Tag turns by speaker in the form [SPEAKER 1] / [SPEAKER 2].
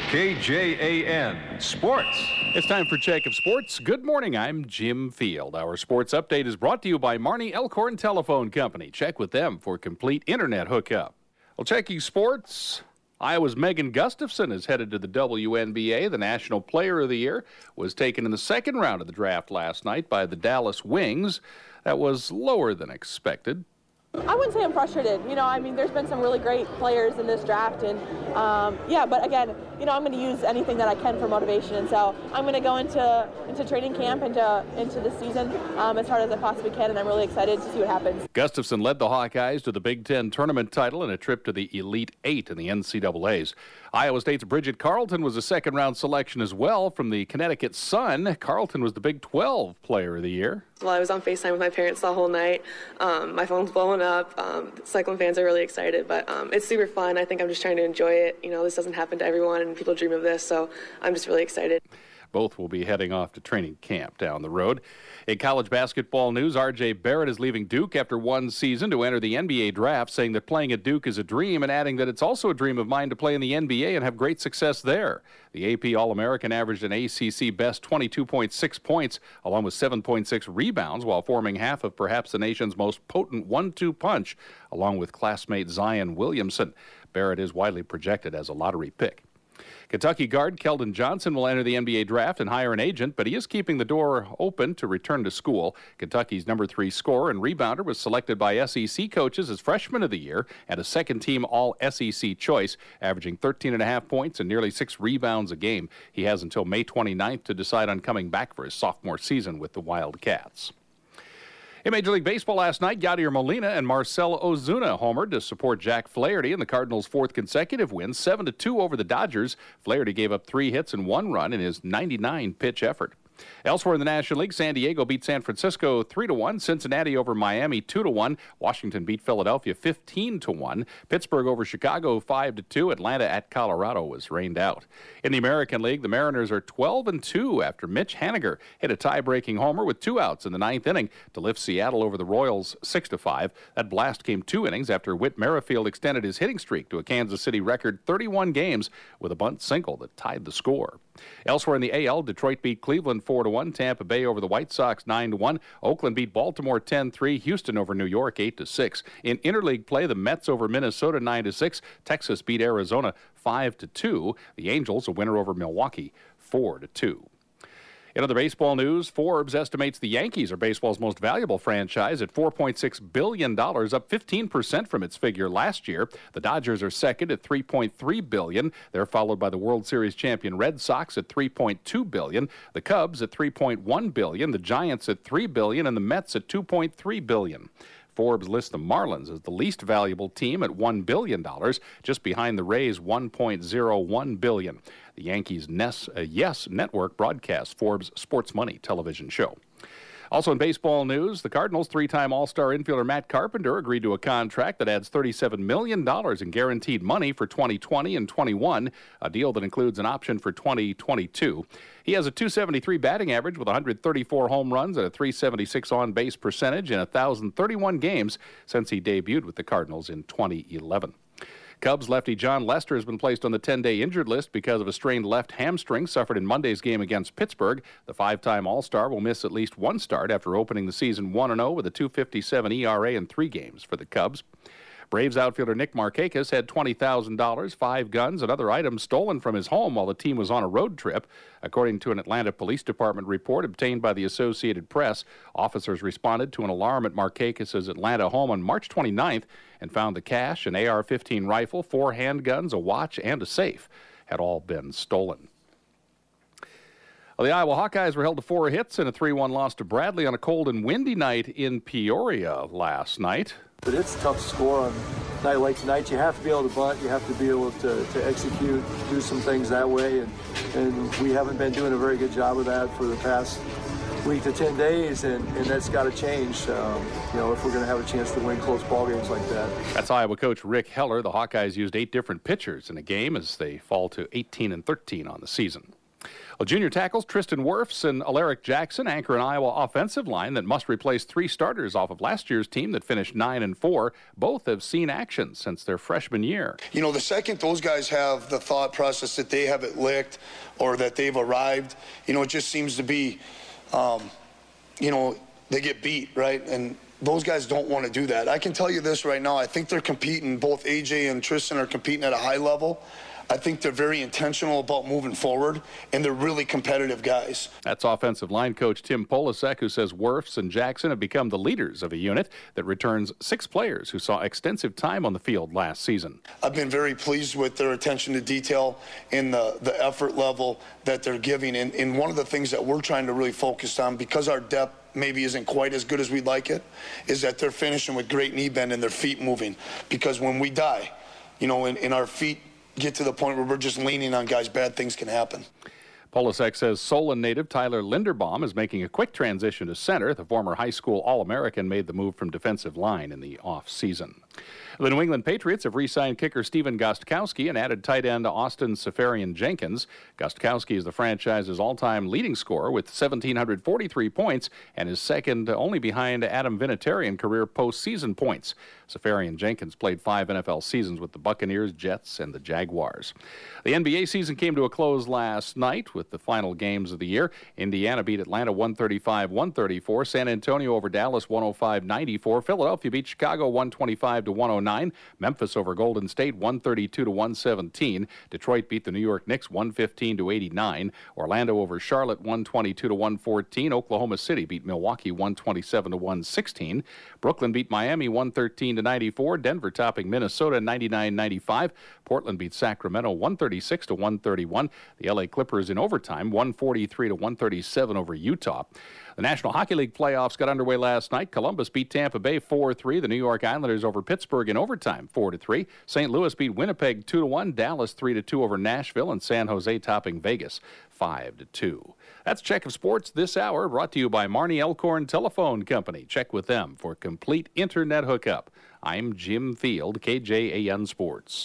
[SPEAKER 1] KJAN Sports.
[SPEAKER 2] It's time for Check of Sports. Good morning, I'm Jim Field. Our sports update is brought to you by Marnie Elkhorn Telephone Company. Check with them for complete internet hookup. Well, checking sports, Iowa's Megan Gustafson is headed to the WNBA. The National Player of the Year was taken in the second round of the draft last night by the Dallas Wings. That was lower than expected.
[SPEAKER 3] I wouldn't say I'm frustrated. There's been some really great players in this draft, and but again, I'm going to use anything that I can for motivation, and so I'm going to go into training camp, into the season as hard as I possibly can, and I'm really excited to see what happens.
[SPEAKER 2] Gustafson led the Hawkeyes to the Big Ten tournament title and a trip to the Elite Eight in the NCAAs. Iowa State's Bridget Carlton was a second-round selection as well from the Connecticut Sun. Carlton was the Big 12 Player of the Year.
[SPEAKER 4] Well, I was on FaceTime with my parents the whole night. My phone's blowing up. Cyclone fans are really excited, but it's super fun. I think I'm just trying to enjoy it. This doesn't happen to everyone, and people dream of this, so I'm just really excited.
[SPEAKER 2] Both will be heading off to training camp down the road. In college basketball news, R.J. Barrett is leaving Duke after one season to enter the NBA draft, saying that playing at Duke is a dream and adding that it's also a dream of mine to play in the NBA and have great success there. The AP All-American averaged an ACC best 22.6 points along with 7.6 rebounds while forming half of perhaps the nation's most potent 1-2 punch along with classmate Zion Williamson. Barrett is widely projected as a lottery pick. Kentucky guard Keldon Johnson will enter the NBA draft and hire an agent, but he is keeping the door open to return to school. Kentucky's number 3 scorer and rebounder was selected by SEC coaches as freshman of the year and a second-team All-SEC choice, averaging 13.5 points and nearly 6 rebounds a game. He has until May 29th to decide on coming back for his sophomore season with the Wildcats. In Major League Baseball last night, Yadier Molina and Marcell Ozuna homered to support Jack Flaherty in the Cardinals' fourth consecutive win, 7-2 over the Dodgers. Flaherty gave up 3 hits and 1 run in his 99-pitch effort. Elsewhere in the National League, San Diego beat San Francisco 3-1, Cincinnati over Miami 2-1, Washington beat Philadelphia 15-1, Pittsburgh over Chicago 5-2, Atlanta at Colorado was rained out. In the American League, the Mariners are 12-2 after Mitch Haniger hit a tie-breaking homer with 2 outs in the 9th inning to lift Seattle over the Royals 6-5. That blast came 2 innings after Whit Merrifield extended his hitting streak to a Kansas City record 31 games with a bunt single that tied the score. Elsewhere in the AL, Detroit beat Cleveland 4-1, Tampa Bay over the White Sox 9-1, Oakland beat Baltimore 10-3, Houston over New York 8-6. In interleague play, the Mets over Minnesota 9-6, Texas beat Arizona 5-2, the Angels a winner over Milwaukee 4-2. In other baseball news, Forbes estimates the Yankees are baseball's most valuable franchise at $4.6 billion, up 15% from its figure last year. The Dodgers are second at $3.3 billion. They're followed by the World Series champion Red Sox at $3.2 billion, the Cubs at $3.1 billion, the Giants at $3 billion, and the Mets at $2.3 billion. Forbes lists the Marlins as the least valuable team at $1 billion, just behind the Rays' $1.01 billion. The Yankees' Yes Network broadcasts Forbes' Sports Money television show. Also in baseball news, the Cardinals' 3-time All-Star infielder Matt Carpenter agreed to a contract that adds $37 million in guaranteed money for 2020 and 21, a deal that includes an option for 2022. He has a .273 batting average with 134 home runs and a .376 on-base percentage in 1,031 games since he debuted with the Cardinals in 2011. Cubs lefty John Lester has been placed on the 10-day injured list because of a strained left hamstring suffered in Monday's game against Pittsburgh. The 5-time All-Star will miss at least one start after opening the season 1-0 with a .257 ERA in 3 games for the Cubs. Braves outfielder Nick Markakis had $20,000, 5 guns, and other items stolen from his home while the team was on a road trip. According to an Atlanta Police Department report obtained by the Associated Press, officers responded to an alarm at Markakis' Atlanta home on March 29th and found the cash, an AR-15 rifle, 4 handguns, a watch, and a safe had all been stolen. Well, the Iowa Hawkeyes were held to 4 hits in a 3-1 loss to Bradley on a cold and windy night in Peoria last night.
[SPEAKER 5] But it's tough to score on a night like tonight. You have to be able to bunt. You have to be able to execute, do some things that way. And we haven't been doing a very good job of that for the past week to 10 days, and that's got to change, if we're going to have a chance to win close ball games like that.
[SPEAKER 2] That's Iowa coach Rick Heller. The Hawkeyes used 8 different pitchers in a game as they fall to 18-13 on the season. Well, junior tackles Tristan Wirfs and Alaric Jackson anchor an Iowa offensive line that must replace 3 starters off of last year's team that finished 9-4. Both have seen action since their freshman year.
[SPEAKER 1] You know, the second those guys have the thought process that they have it licked or that they've arrived, you know, it just seems to be, you know, they get beat, right? And those guys don't want to do that. I can tell you this right now. I think they're competing. Both AJ and Tristan are competing at a high level. I think they're very intentional about moving forward, and they're really competitive guys.
[SPEAKER 2] That's offensive line coach Tim Polasek, who says Wirfs and Jackson have become the leaders of a unit that returns 6 players who saw extensive time on the field last season.
[SPEAKER 1] I've been very pleased with their attention to detail and the effort level that they're giving. And one of the things that we're trying to really focus on, because our depth maybe isn't quite as good as we'd like it, is that they're finishing with great knee bend and their feet moving. Because when we die, you know, and our feet get to the point where we're just leaning on guys, bad things can happen.
[SPEAKER 2] Polasek says Solon native Tyler Linderbaum is making a quick transition to center. The former high school All-American made the move from defensive line in the offseason. The New England Patriots have re-signed kicker Stephen Gostkowski and added tight end Austin Seferian-Jenkins. Gostkowski is the franchise's all-time leading scorer with 1,743 points and is second only behind Adam Vinatieri in career postseason points. Seferian-Jenkins played 5 NFL seasons with the Buccaneers, Jets, and the Jaguars. The NBA season came to a close last night with the final games of the year. Indiana beat Atlanta 135-134. San Antonio over Dallas 105-94. Philadelphia beat Chicago 125-109. Memphis over Golden State 132-117. Detroit beat the New York Knicks 115-89. Orlando over Charlotte 122-114. Oklahoma City beat Milwaukee 127-116. Brooklyn beat Miami 113-94. Denver topping Minnesota 99-95. Portland beat Sacramento 136-131. The LA Clippers in overtime 143-137 over Utah. The National Hockey League playoffs got underway last night. Columbus beat Tampa Bay 4-3. The New York Islanders over Pittsburgh in overtime 4-3. St. Louis beat Winnipeg 2-1. Dallas 3-2 over Nashville, and San Jose topping Vegas 5-2. That's Check of Sports this hour, brought to you by Marnie Elkhorn Telephone Company. Check with them for complete internet hookup. I'm Jim Field, KJAN Sports.